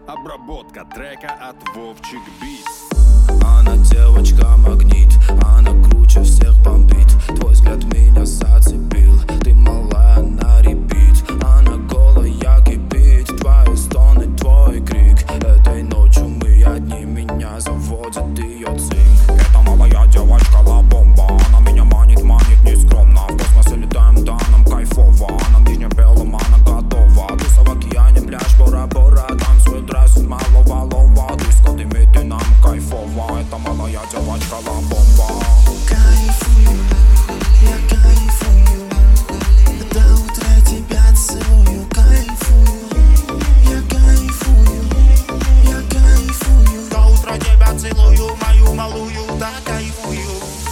Обработка трека от Вовчик Битс. Она девочка-магнит, она круче всех бомбит. Твой взгляд меня зацепил, ты малая на репит. Она голая кипит, твои стоны, твой крик. Этой ночью мы одни, меня заводит ее цинк. Это малая девочка-ла-бомба, она меня манит, манит нескромно. В космосе летаем, да, нам кайфово. Она в нижнем белом, она готова. Туса в океане, пляж, Бора-Бора. Танцует дресс, малого-лова. Диско дымит, и нам кайфово. Это малая девочка-ла-бомба. Кайфую, я кайфую. До утра тебя целую. Кайфую, я кайфую, я кайфую. До утра тебя целую, мою малую, да кайфую.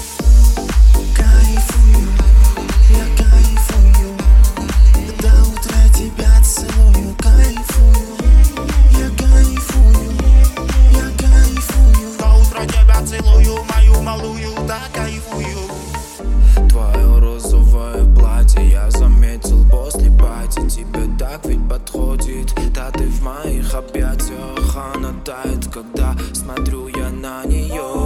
Кайфую, я кайфую. До утра тебя целую. Кайфую, я кайфую, я кайфую. До утра тебя целую, мою малую, да кайфую. Твое розовое платье я заметил после пати. Тебе так ведь подходит, да ты в моих объятиях. Она тает, когда смотрю я на нее.